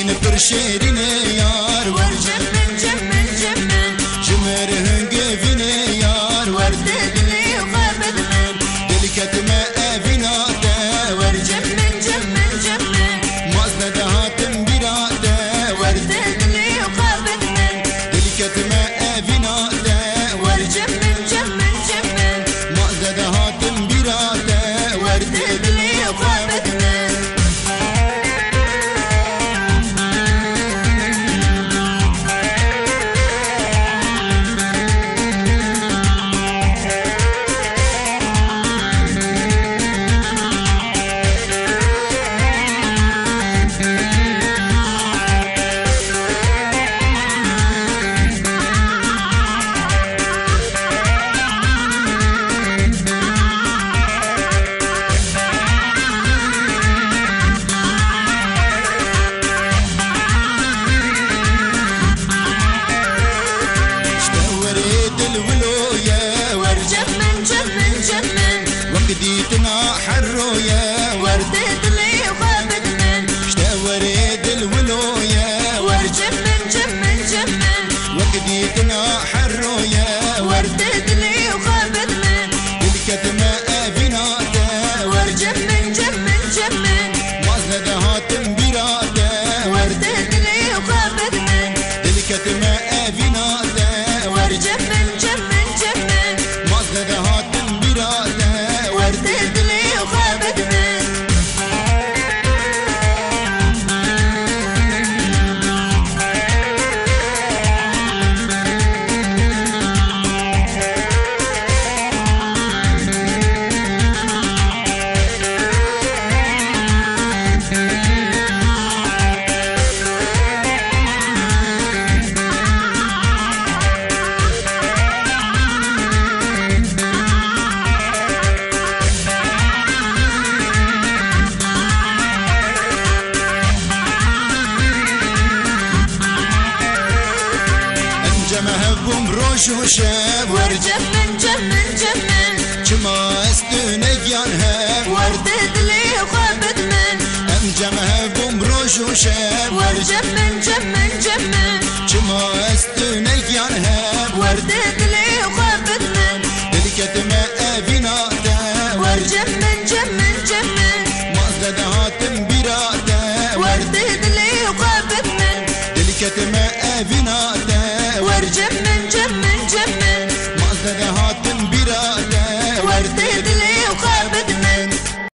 پر شیرین یار ور جمن جمن جمن جمر هنگوین یار ورد دلی وغابت من دل کتمه اوینا ده ور جمن جمن جمن مازن دهاتم براده ور ورد دلی وغابت من دل کتمه اوینا ده ور جمن جمن جمن مازن دهاتم براده ور ورد دلی وغابت من جمن جمن جمن وقديتنا حرويا ورد دلی وغابت من اشتوريد الولويا ور جمن جمن جمن وقديتنا حرويا ورد دلی وغابت من الكتمة افيناتا ور جمن جمن جمن مازن دهاتم برادا ورد دلی وغابت من الكتمة افيناتا ور جمن جمن جمن مازن دهاتم برادا ورد دلی وغابت من مهبوم روش وشاب ور جمن جمن جمن كما استنى جانها ورد دلی وغابت من مهبوم روش وشاب ور جمن جمن جمن كما استنى جانها ورد دلی وغابت من الكتمة افيناتا ور جمن جمن جمن مازن دهاتم برادا ورد دلی وغابت من الكتمة افيناتا